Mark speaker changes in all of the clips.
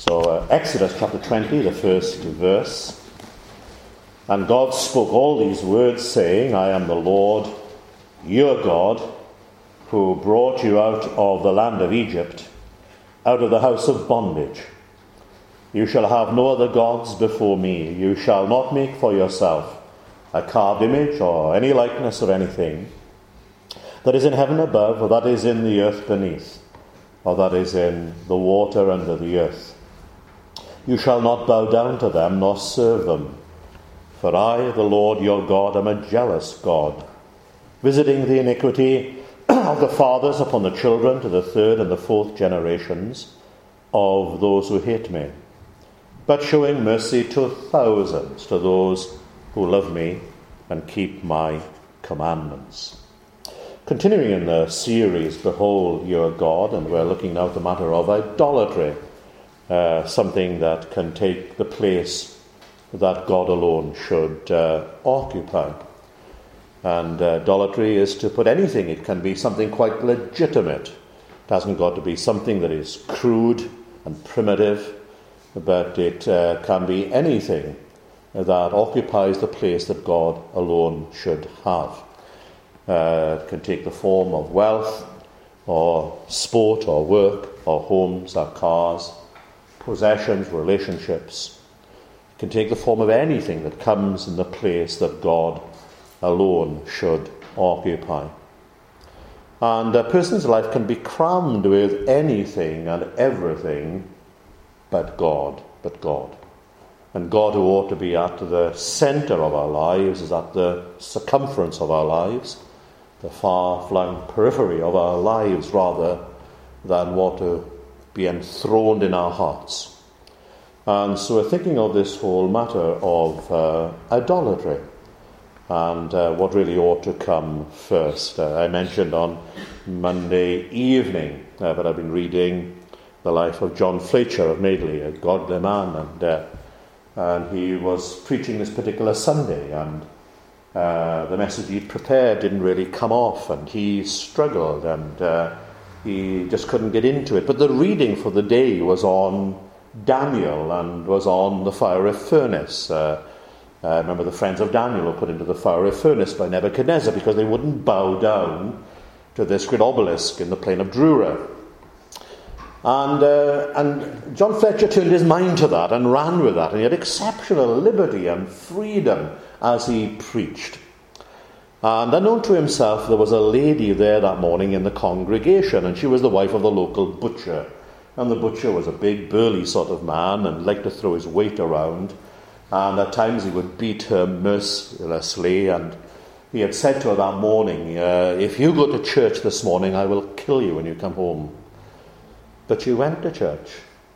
Speaker 1: So Exodus chapter 20, the first verse. And God spoke all these words, saying, I am the Lord, your God, who brought you out of the land of Egypt, out of the house of bondage. You shall have no other gods before me. You shall not make for yourself a carved image or any likeness of anything that is in heaven above, or that is in the earth beneath, or that is in the water under the earth. You shall not bow down to them, nor serve them. For I, the Lord your God, am a jealous God, visiting the iniquity of the fathers upon the children to the third and the fourth generations of those who hate me, but showing mercy to thousands, to those who love me and keep my commandments. Continuing in the series, Behold Your God, and we're looking now at the matter of idolatry, something that can take the place that God alone should occupy. And idolatry is to put anything. It can be something quite legitimate. It hasn't got to be something that is crude and primitive, but it can be anything that occupies the place that God alone should have. It can take the form of wealth, or sport, or work, or homes, or cars, possessions, relationships. It can take the form of anything that comes in the place that God alone should occupy. And a person's life can be crammed with anything and everything but God. And God, who ought to be at the centre of our lives, is at the circumference of our lives, the far-flung periphery of our lives, rather than what to be enthroned in our hearts. And so we're thinking of this whole matter of idolatry and what really ought to come first. I mentioned on Monday evening that I've been reading the life of John Fletcher of Madeley, a godly man, and he was preaching this particular Sunday, and the message he'd prepared didn't really come off, and he struggled, and he just couldn't get into it. But the reading for the day was on Daniel and was on the fiery furnace. Remember the friends of Daniel were put into the fiery furnace by Nebuchadnezzar because they wouldn't bow down to this great obelisk in the plain of Dura. And John Fletcher turned his mind to that and ran with that, and he had exceptional liberty and freedom as he preached. And unknown to himself, there was a lady there that morning in the congregation, and she was the wife of the local butcher. And the butcher was a big, burly sort of man and liked to throw his weight around. And at times he would beat her mercilessly. And he had said to her that morning, if you go to church this morning, I will kill you when you come home. But she went to church.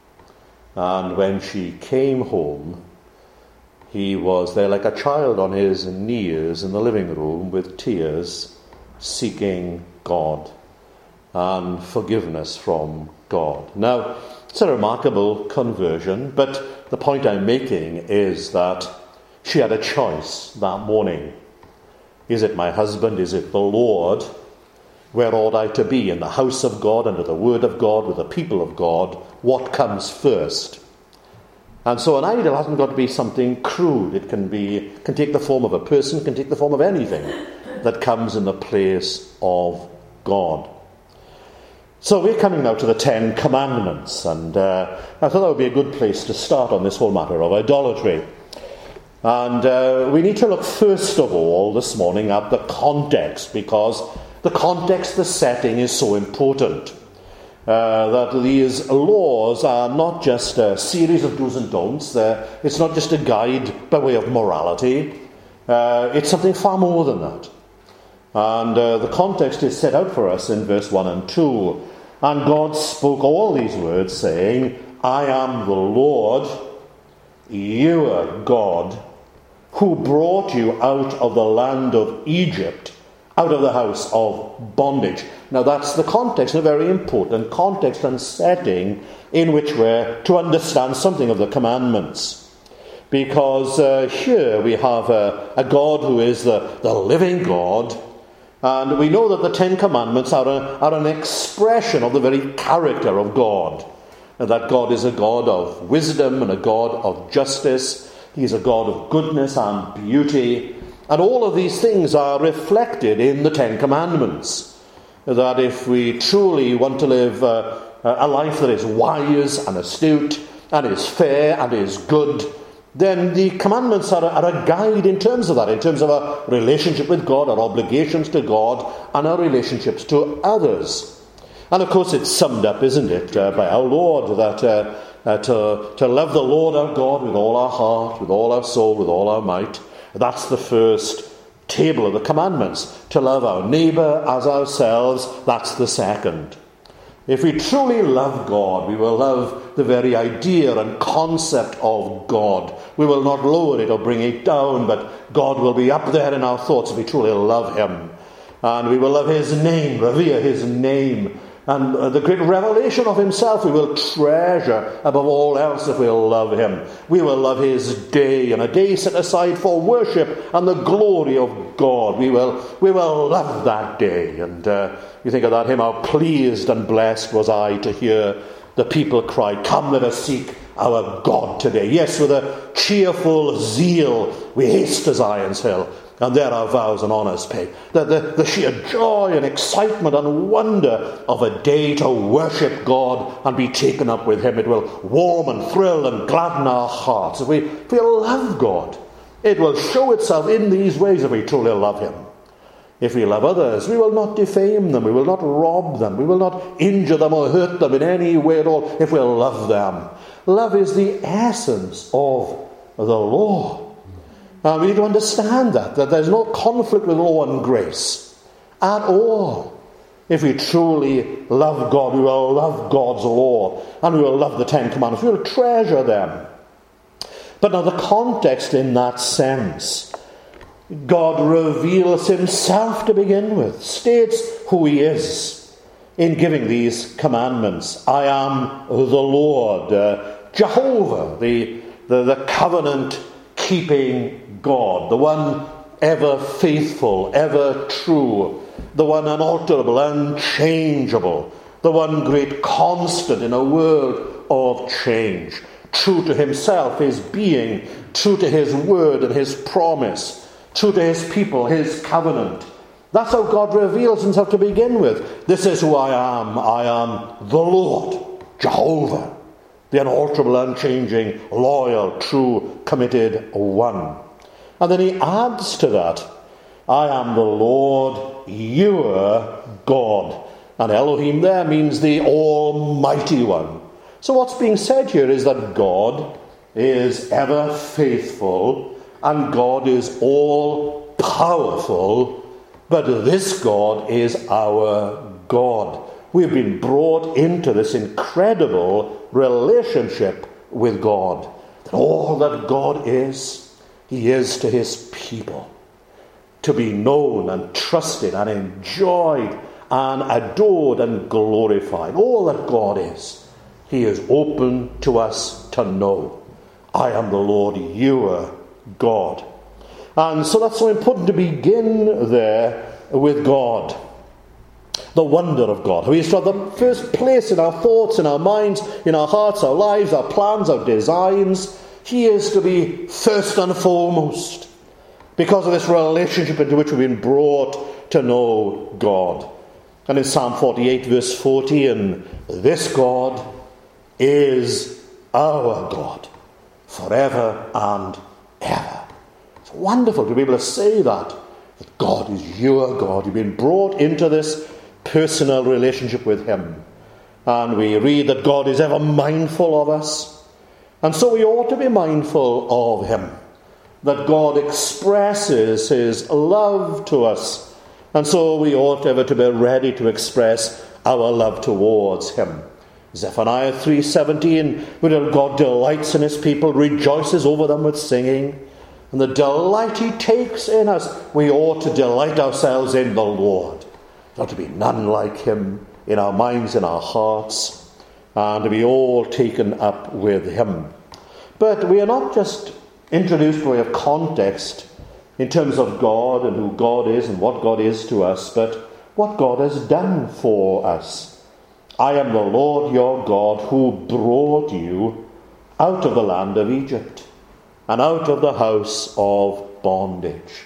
Speaker 1: And when she came home, he was there like a child on his knees in the living room with tears, seeking God and forgiveness from God. Now, it's a remarkable conversion, but the point I'm making is that she had a choice that morning. Is it my husband? Is it the Lord? Where ought I to be? In the house of God, under the word of God, with the people of God? What comes first? And so an idol hasn't got to be something crude. It can take the form of a person, can take the form of anything that comes in the place of God. So we're coming now to the Ten Commandments, and I thought that would be a good place to start on this whole matter of idolatry. And we need to look first of all this morning at the context, because the context, the setting is so important. That these laws are not just a series of do's and don'ts. It's not just a guide by way of morality. It's something far more than that. And the context is set out for us in verse 1 and 2. And God spoke all these words, saying, I am the Lord, your God, who brought you out of the land of Egypt, out of the house of bondage. Now that's the context, a very important context and setting in which we're to understand something of the commandments. Because here we have a God who is the living God, and we know that the Ten Commandments are an expression of the very character of God. and that God is a God of wisdom and a God of justice. He is a God of goodness and beauty. And all of these things are reflected in the Ten Commandments. That if we truly want to live a life that is wise and astute and is fair and is good, then the commandments are a guide in terms of that, in terms of our relationship with God, our obligations to God, and our relationships to others. And of course it's summed up, isn't it, by our Lord, that to love the Lord our God with all our heart, with all our soul, with all our might. That's the first table of the commandments. To love our neighbour as ourselves, that's the second. If we truly love God, we will love the very idea and concept of God. We will not lower it or bring it down, but God will be up there in our thoughts if we truly love him. And we will love his name, revere his name. And the great revelation of himself we will treasure above all else if we'll love him. We will love his day, and a day set aside for worship and the glory of God. We will love that day. And you think of that hymn, how pleased and blessed was I to hear the people cry, come, let us seek our God today. Yes, with a cheerful zeal we haste to Zion's hill, and there our vows and honours pay. The sheer joy and excitement and wonder of a day to worship God and be taken up with him. It will warm and thrill and gladden our hearts. If we love God, it will show itself in these ways if we truly love him. If we love others, we will not defame them, we will not rob them, we will not injure them or hurt them in any way at all if we love them. Love is the essence of the law. We need to understand that there's no conflict with law and grace at all. If we truly love God, we will love God's law, and we will love the Ten Commandments. We will treasure them. But now the context in that sense, God reveals himself to begin with, states who he is in giving these commandments. I am the Lord, Jehovah, the covenant-keeping God, the one ever faithful, ever true, the one unalterable, unchangeable, the one great constant in a world of change, true to himself, his being, true to his word and his promise, true to his people, his covenant. That's how God reveals himself to begin with. This is who I am. I am the Lord, Jehovah, the unalterable, unchanging, loyal, true, committed one. And then he adds to that, I am the Lord, your God. And Elohim there means the Almighty One. So what's being said here is that God is ever faithful and God is all powerful, but this God is our God. We've been brought into this incredible relationship with God. That all that God is, he is to his people, to be known and trusted and enjoyed and adored and glorified. All that God is, he is open to us to know. I am the Lord, your God. And so that's so important to begin there with God. The wonder of God. How he is to have the first place in our thoughts, in our minds, in our hearts, our lives, our plans, our designs. He is to be first and foremost because of this relationship into which we've been brought to know God. And in Psalm 48 verse 14, this God is our God forever and ever. It's wonderful to be able to say that God is your God. You've been brought into this personal relationship with him. And we read that God is ever mindful of us. And so we ought to be mindful of him, that God expresses his love to us. And so we ought ever to be ready to express our love towards him. Zephaniah 3:17, where God delights in his people, rejoices over them with singing. And the delight he takes in us, we ought to delight ourselves in the Lord. There ought to be none like him in our minds, in our hearts, and to be all taken up with him. But we are not just introduced by way of context in terms of God and who God is and what God is to us, but what God has done for us. I am the Lord your God who brought you out of the land of Egypt and out of the house of bondage.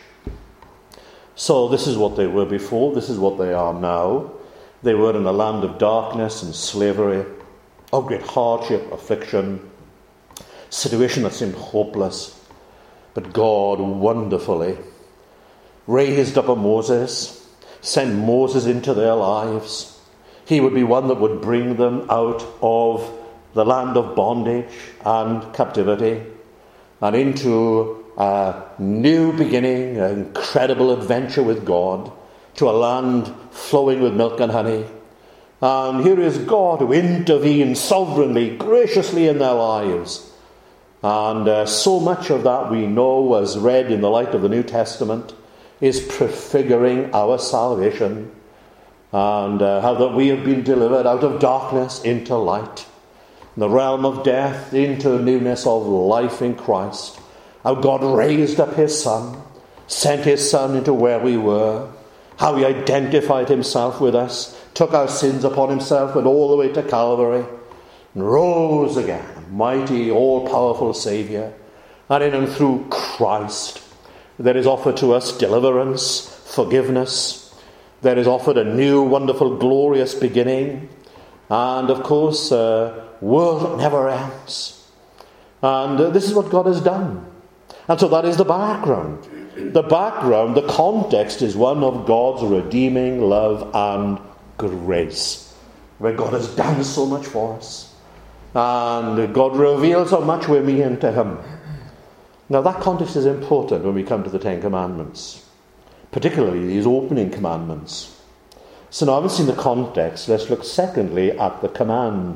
Speaker 1: So this is what they were before, this is what they are now. They were in a land of darkness and slavery, of great hardship, affliction, situation that seemed hopeless. But God wonderfully raised up a Moses, sent Moses into their lives. He would be one that would bring them out of the land of bondage and captivity and into a new beginning, an incredible adventure with God, to a land flowing with milk and honey. And here is God who intervenes sovereignly, graciously in their lives. And so much of that we know, as read in the light of the New Testament, is prefiguring our salvation, and how that we have been delivered out of darkness into light, the realm of death into newness of life in Christ. How God raised up his Son, sent his Son into where we were, how he identified himself with us, took our sins upon himself, went all the way to Calvary, and rose again, a mighty, all-powerful Saviour. And in and through Christ, there is offered to us deliverance, forgiveness. There is offered a new, wonderful, glorious beginning. And, of course, a world that never ends. And this is what God has done. And so that is the background. The background, the context is one of God's redeeming love and grace, where God has done so much for us. And God reveals how much we're mean to him. Now that context is important when we come to the Ten Commandments, particularly these opening commandments. So now, having seen the context, let's look secondly at the command.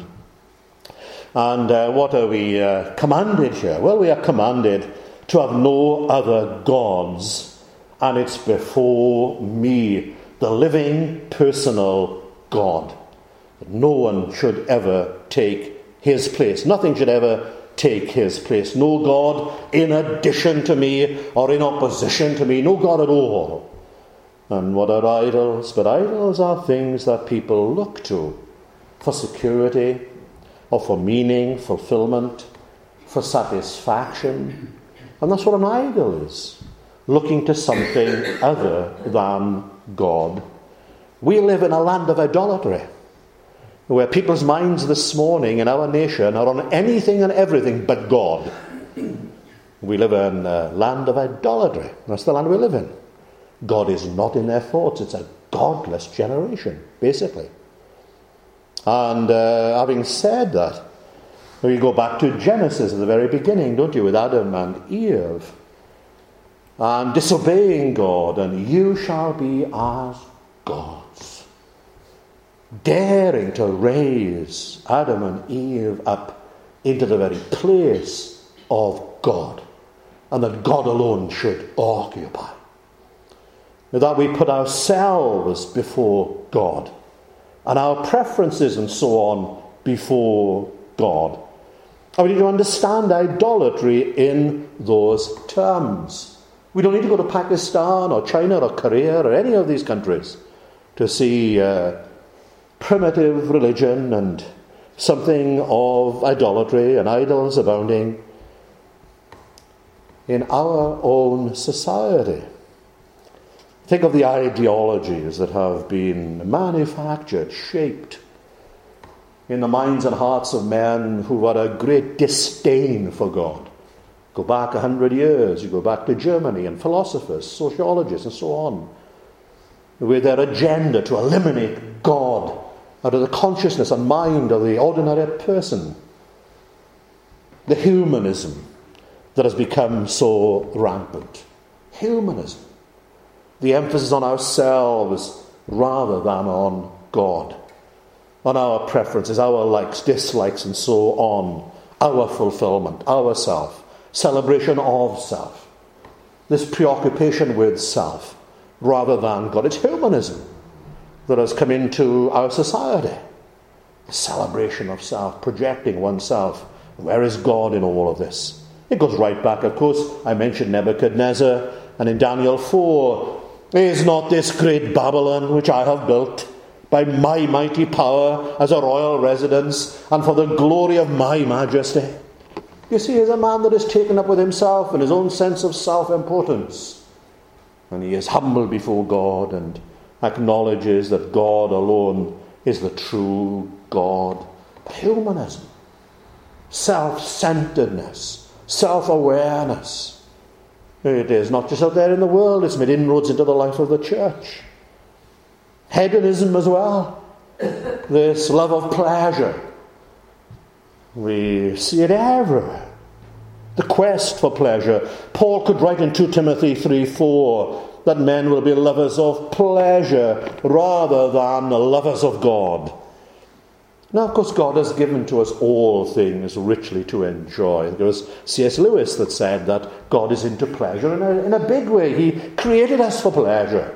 Speaker 1: And what are we commanded here? Well, we are commanded to have no other gods, and it's before me, the living, personal God. No one should ever take his place. Nothing should ever take his place. No God in addition to me or in opposition to me. No God at all. And what are idols? But idols are things that people look to for security or for meaning, fulfillment, for satisfaction. And that's what an idol is. Looking to something other than God. We live in a land of idolatry, where people's minds this morning in our nation are on anything and everything but God. We live in a land of idolatry. That's the land we live in. God is not in their thoughts. It's a godless generation, basically. And having said that, we go back to Genesis at the very beginning, don't you, with Adam and Eve. And disobeying God, and you shall be as gods. Daring to raise Adam and Eve up into the very place of God, and that God alone should occupy. That we put ourselves before God, and our preferences and so on before God. And we need to understand idolatry in those terms. We don't need to go to Pakistan or China or Korea or any of these countries to see primitive religion and something of idolatry and idols abounding in our own society. Think of the ideologies that have been manufactured, shaped in the minds and hearts of men who had a great disdain for God. Go back 100 years, you go back to Germany, and philosophers, sociologists, and so on, with their agenda to eliminate God out of the consciousness and mind of the ordinary person. The humanism that has become so rampant. Humanism. The emphasis on ourselves rather than on God. On our preferences, our likes, dislikes, and so on. Our fulfillment, our self. Celebration of self. This preoccupation with self rather than God. It's humanism that has come into our society. The celebration of self, projecting oneself. Where is God in all of this? It goes right back, of course. I mentioned Nebuchadnezzar, and in Daniel 4, is not this great Babylon which I have built by my mighty power as a royal residence and for the glory of my majesty. You see, he's a man that is taken up with himself and his own sense of self-importance. And he is humble before God and acknowledges that God alone is the true God. But humanism, self-centeredness, self-awareness, it is not just out there in the world, it's made inroads into the life of the church. Hedonism as well, this love of pleasure. We see it everywhere. The quest for pleasure. Paul could write in 2 Timothy 3:4 that men will be lovers of pleasure rather than lovers of God. Now, of course, God has given to us all things richly to enjoy. It was C.S. Lewis that said that God is into pleasure in a big way. He created us for pleasure.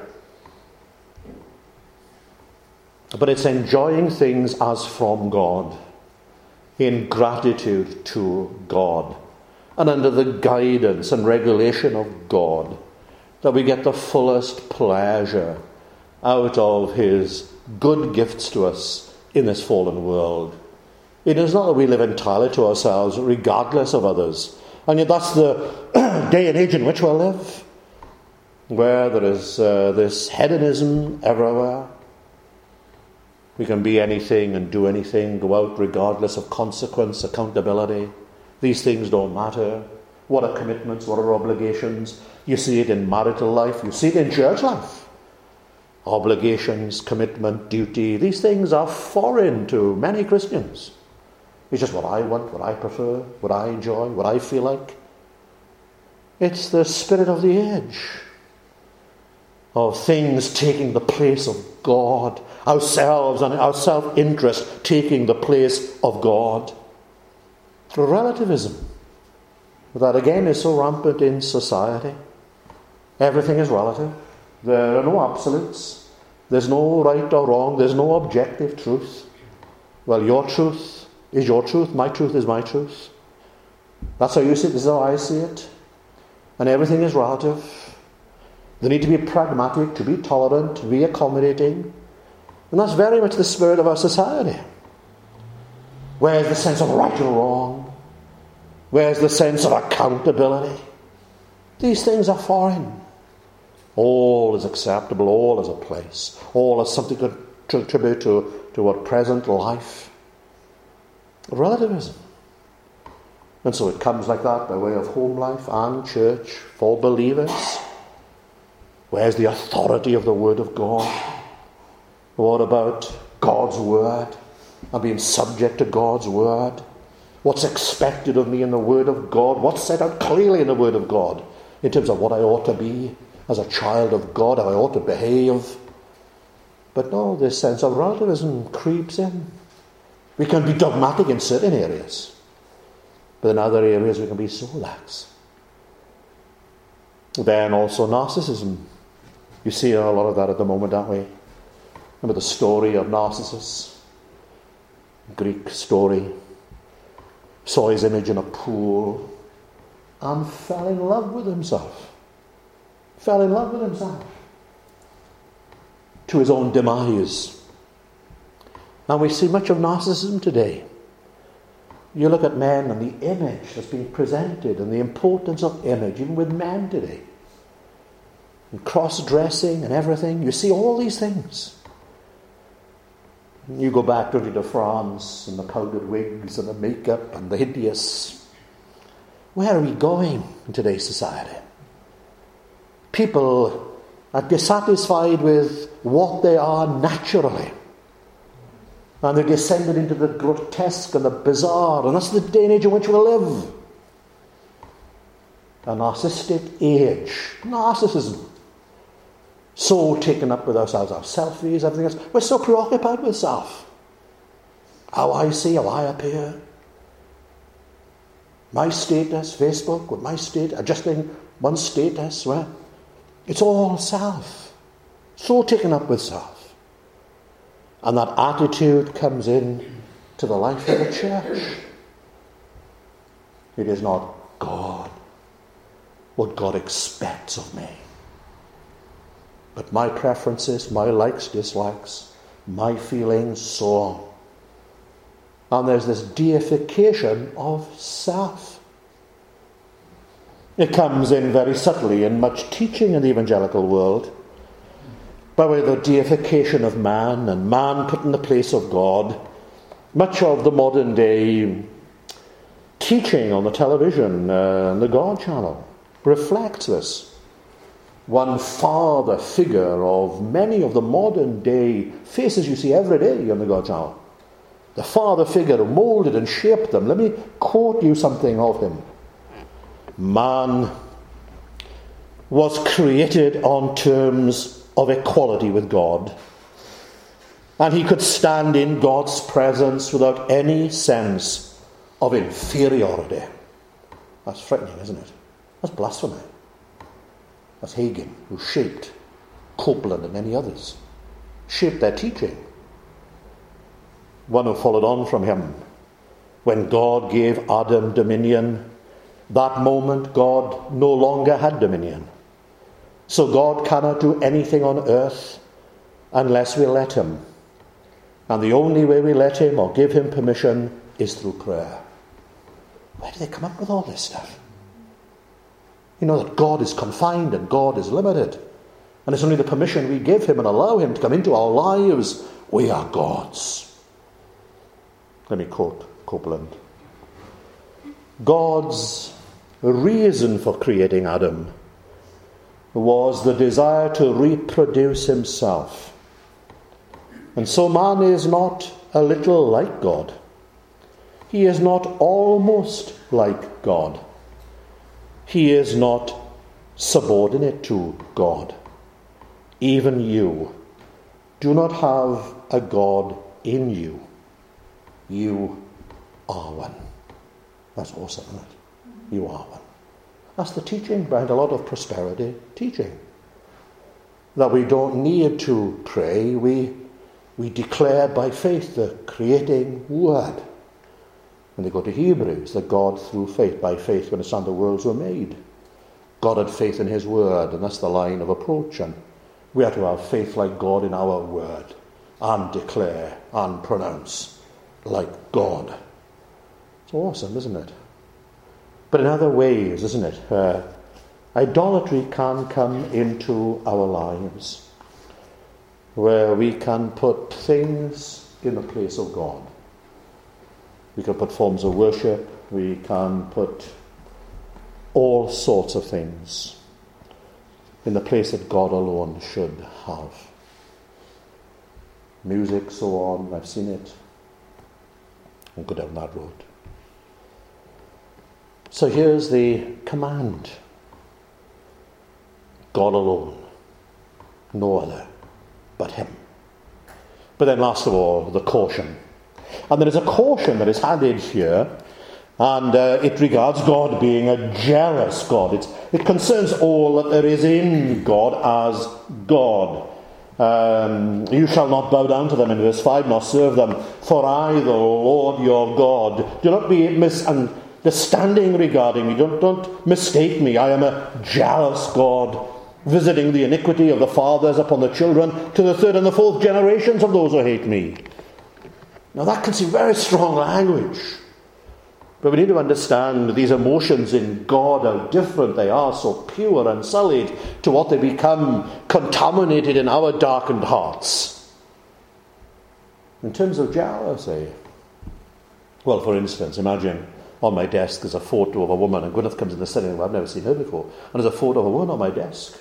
Speaker 1: But it's enjoying things as from God, in gratitude to God, and under the guidance and regulation of God, that we get the fullest pleasure out of his good gifts to us in this fallen world. It is not that we live entirely to ourselves, regardless of others. And yet that's the day and age in which we live, where there is this hedonism everywhere. We can be anything and do anything, go out regardless of consequence, accountability. These things don't matter. What are commitments? What are obligations? You see it in marital life. You see it in church life. Obligations, commitment, duty. These things are foreign to many Christians. It's just what I want, what I prefer, what I enjoy, what I feel like. It's the spirit of the age, of things taking the place of God, ourselves and our self-interest taking the place of God. Relativism, that again is so rampant in society. Everything is relative. There are no absolutes. There's no right or wrong. There's no objective truth. Well, your truth is your truth. My truth is my truth. That's how you see it. This is how I see it. And everything is relative. They need to be pragmatic, to be tolerant, to be accommodating. And that's very much the spirit of our society. Where's the sense of right and wrong? Where's the sense of accountability? These things are foreign. All is acceptable, all is a place, all is something to contribute to our present life. Relativism. And so it comes like that by way of home life and church for believers. Where's the authority of the Word of God? What about God's Word and being subject to God's Word? What's expected of me in the Word of God? What's set out clearly in the Word of God in terms of what I ought to be as a child of God, how I ought to behave? But no, this sense of relativism creeps in. We can be dogmatic in certain areas, but in other areas we can be so lax. Then also narcissism. You see a lot of that at the moment, don't we? Remember the story of Narcissus? Greek story. Saw his image in a pool and fell in love with himself. Fell in love with himself. To his own demise. And we see much of narcissism today. You look at men and the image that's being presented and the importance of image, even with men today. And cross-dressing and everything. You see all these things. You go back to France and the powdered wigs and the makeup and the hideous. Where are we going in today's society? People are dissatisfied with what they are naturally. And they're descended into the grotesque and the bizarre. And that's the day and age in which we live. A narcissistic age. Narcissism. So taken up with ourselves, our selfies, everything else. We're so preoccupied with self. How I see, how I appear. My status, Facebook, with my status, adjusting one's status, well, it's all self. So taken up with self. And that attitude comes in to the life of the church. It is not God, what God expects of me. But my preferences, my likes, dislikes, my feelings, so on. And there's this deification of self. It comes in very subtly in much teaching in the evangelical world, by way of the deification of man and man put in the place of God. Much of the modern day teaching on the television and the God channel reflects this. One father figure of many of the modern day faces you see every day on the God channel. The father figure who molded and shaped them. Let me quote you something of him. Man was created on terms of equality with God, and he could stand in God's presence without any sense of inferiority. That's frightening, isn't it? That's blasphemy. That's Hagin, who shaped Copeland and many others, shaped their teaching. One who followed on from him. When God gave Adam dominion, that moment God no longer had dominion. So God cannot do anything on earth unless we let him. And the only way we let him or give him permission is through prayer. Where do they come up with all this stuff? You know that God is confined and God is limited. And it's only the permission we give him and allow him to come into our lives. We are God's. Let me quote Copeland. God's reason for creating Adam was the desire to reproduce himself. And so man is not a little like God. He is not almost like God. He is not subordinate to God. Even you do not have a God in you. You are one. That's awesome, isn't it? You are one. That's the teaching behind a lot of prosperity teaching. That we don't need to pray. We declare by faith the creating word. When they go to Hebrews, that God through faith, by faith, when the worlds were made, God had faith in his word, and that's the line of approach. And we are to have faith like God in our word, and declare and pronounce like God. It's awesome, isn't it? But in other ways, isn't it? Idolatry can come into our lives where we can put things in the place of God. We can put forms of worship. We can put all sorts of things in the place that God alone should have. Music, so on. I've seen it. I'll go down that road. So here's the command. God alone. No other but him. But then last of all, the caution. And there is a caution that is added here, and it regards God being a jealous God. It concerns all that there is in God as God. You shall not bow down to them in verse 5, nor serve them, for I, the Lord your God. Do not be misunderstanding regarding me. Don't mistake me. I am a jealous God, visiting the iniquity of the fathers upon the children to the third and the fourth generations of those who hate me. Now that can seem very strong language. But we need to understand these emotions in God, how different they are, so pure and sullied, to what they become contaminated in our darkened hearts. In terms of jealousy, well, for instance, imagine on my desk there's a photo of a woman, and Gwyneth comes in the sitting room. I've never seen her before, and there's a photo of a woman on my desk.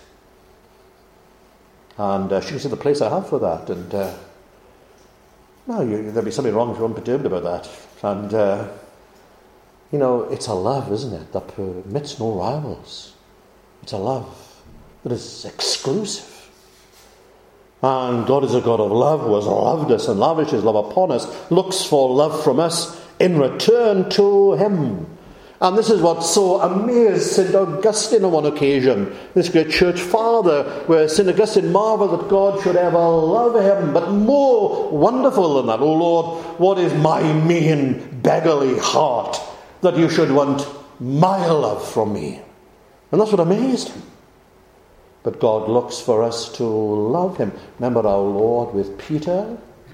Speaker 1: And she can see the place I have for that, and there'll be something wrong if you're unperturbed about that. And it's a love, isn't it, that permits no rivals. It's a love that is exclusive. And God is a God of love, who has loved us and lavished his love upon us, looks for love from us in return to him. And this is what so amazed St. Augustine on one occasion, this great church father, where St. Augustine marvelled that God should ever love him. But more wonderful than that, O Lord, what is my mean, beggarly heart, that you should want my love from me? And that's what amazed him. But God looks for us to love him. Remember our Lord with Peter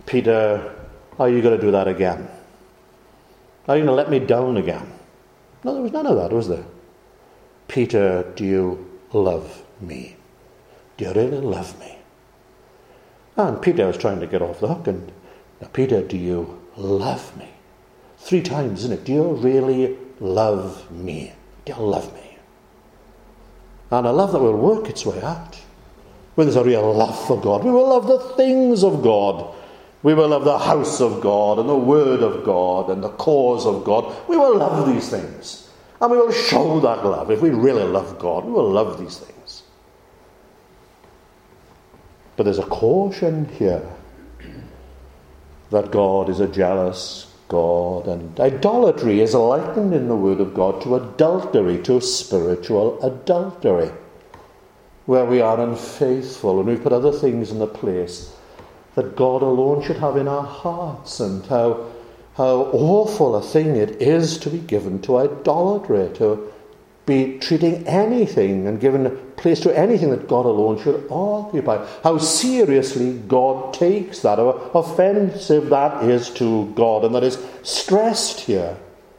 Speaker 1: Peter, are you going to do that again? Are you going to let me down again? No, there was none of that, was there? Peter, do you love me? Do you really love me? And Peter was trying to get off the hook. And now, Peter, do you love me? 3 times, isn't it? Do you really love me? Do you love me? And a love that will work its way out. When there's a real love for God, we will love the things of God. We will love the house of God and the word of God and the cause of God. We will love these things. And we will show that love. If we really love God, we will love these things. But there's a caution here that God is a jealous God, and idolatry is likened in the Word of God to adultery, to spiritual adultery, where we are unfaithful and we put other things in the place that God alone should have in our hearts, and how awful a thing it is to be given to idolatry, to be treating anything and giving place to anything that God alone should occupy. How seriously God takes that, how offensive that is to God, and that is stressed here.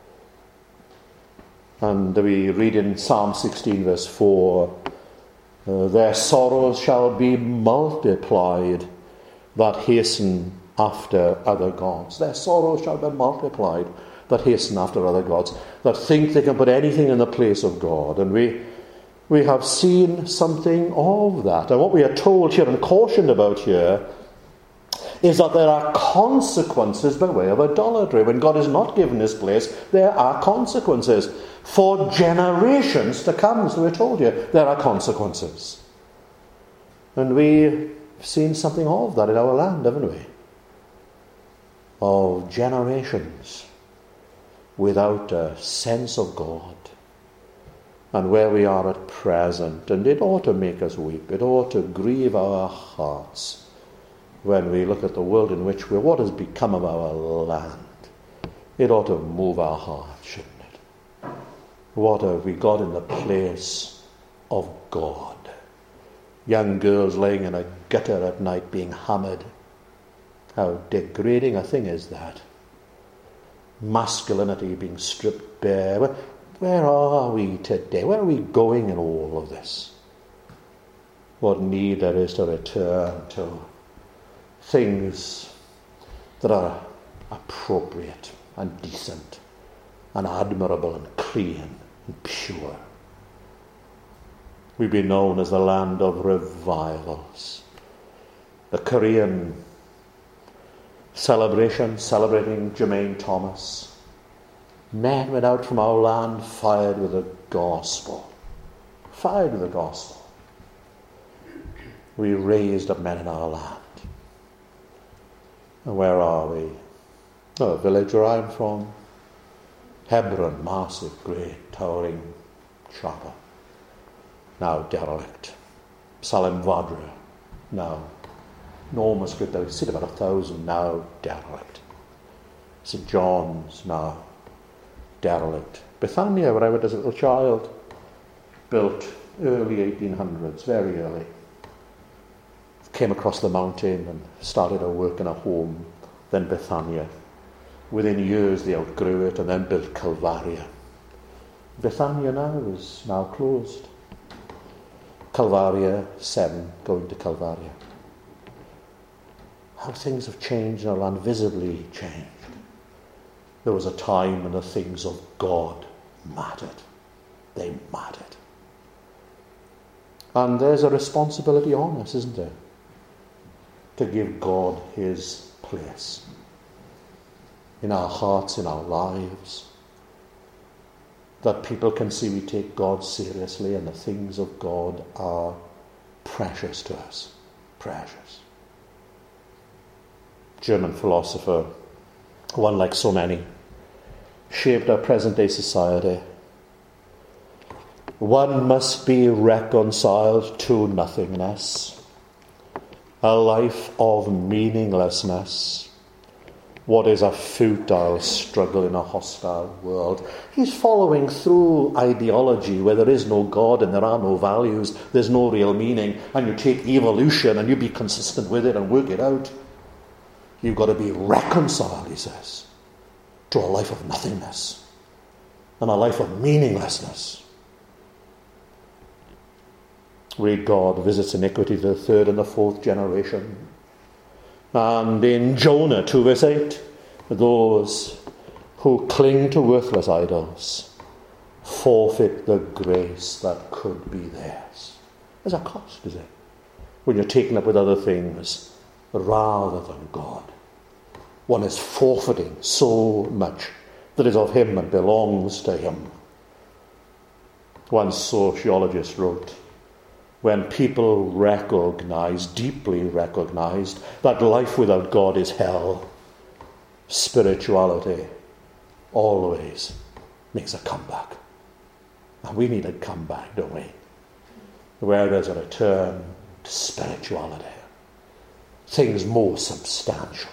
Speaker 1: And we read in Psalm 16 verse 4, their sorrows shall be multiplied that hasten after other gods. Their sorrows shall be multiplied that hasten after other gods, that think they can put anything in the place of God. And we have seen something of that. And what we are told here and cautioned about here is that there are consequences by way of idolatry. When God is not given his place, there are consequences. For generations to come, so we're told here, there are consequences. And we've seen something of that in our land, haven't we? Of generations without a sense of God, and where we are at present. And it ought to make us weep. It ought to grieve our hearts when we look at the world in which we're, what has become of our land. It ought to move our hearts, shouldn't it? What have we got in the place of God? Young girls laying in a gutter at night being hammered. How degrading a thing is that. Masculinity being stripped bare. Where are we today? Where are we going in all of this? What need there is to return to things that are appropriate and decent and admirable and clean and pure. We've been known as the land of revivals. The Korean celebration, celebrating Jermaine Thomas. Men went out from our land fired with the gospel. Fired with the gospel. We raised up men in our land. And where are we? Oh, the village where I'm from. Hebron, massive, great, towering chapel. Now derelict. Salim Vadra, now enormous group. They sit about 1,000, now derelict. St. John's, now derelict. Bethania, where I went as a little child, built early 1800s, very early. Came across the mountain and started a work in a home, then Bethania. Within years they outgrew it and then built Calvaria. Bethania now is now closed. Calvaria 7 going to Calvaria. How things have changed in our land, visibly changed. There was a time when the things of God mattered. They mattered. And there's a responsibility on us, isn't there? To give God his place in our hearts, in our lives, that people can see we take God seriously and the things of God are precious to us. Precious. German philosopher, one like so many, shaped our present-day society. One must be reconciled to nothingness, a life of meaninglessness. What is a futile struggle in a hostile world? He's following through ideology where there is no God and there are no values, there's no real meaning, and you take evolution and you be consistent with it and work it out. You've got to be reconciled, he says, to a life of nothingness and a life of meaninglessness. Read, God visits iniquity to the third and the fourth generation. And in Jonah 2 verse 8, those who cling to worthless idols forfeit the grace that could be theirs. There's a cost, is it? When you're taken up with other things rather than God. One is forfeiting so much that is of him and belongs to him. One sociologist wrote, when people deeply recognize that life without God is hell, spirituality always makes a comeback. And we need a comeback, don't we? Where there's a return to spirituality. Things more substantial.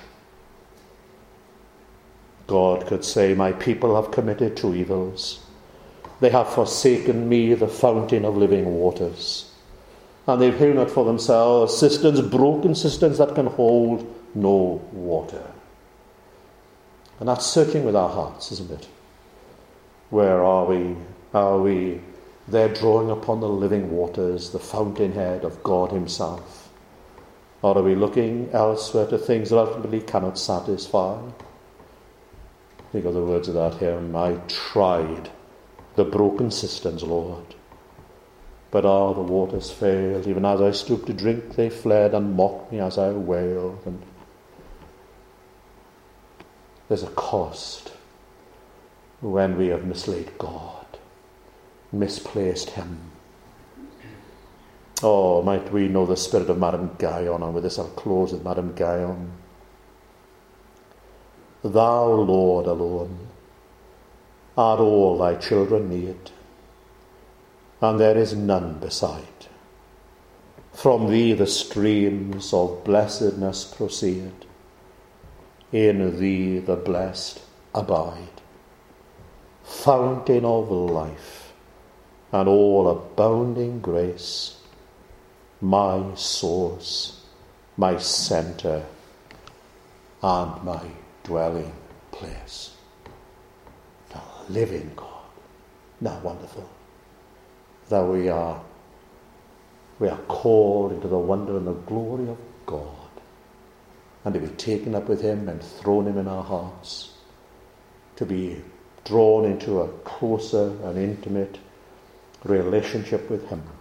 Speaker 1: God could say, my people have committed two evils. They have forsaken me, the fountain of living waters. And they've hewn out for themselves cisterns, broken cisterns that can hold no water. And that's searching with our hearts, isn't it? Where are we? Are we there drawing upon the living waters, the fountainhead of God himself? Or are we looking elsewhere to things that ultimately cannot satisfy? Think of the words of that hymn. I tried the broken cisterns, Lord, but all the waters failed. Even as I stooped to drink, they fled and mocked me as I wailed. And there's a cost when we have mislaid God, misplaced him. Oh, might we know the spirit of Madame Guyon, and with this I'll close with Madame Guyon. Thou, Lord, alone, art all thy children need, and there is none beside. From thee the streams of blessedness proceed, in thee the blessed abide. Fountain of life, and all abounding grace, my source, my centre, and my dwelling place. The living God. Now wonderful that we are called into the wonder and the glory of God, and to be taken up with him and thrown him in our hearts, to be drawn into a closer and intimate relationship with him.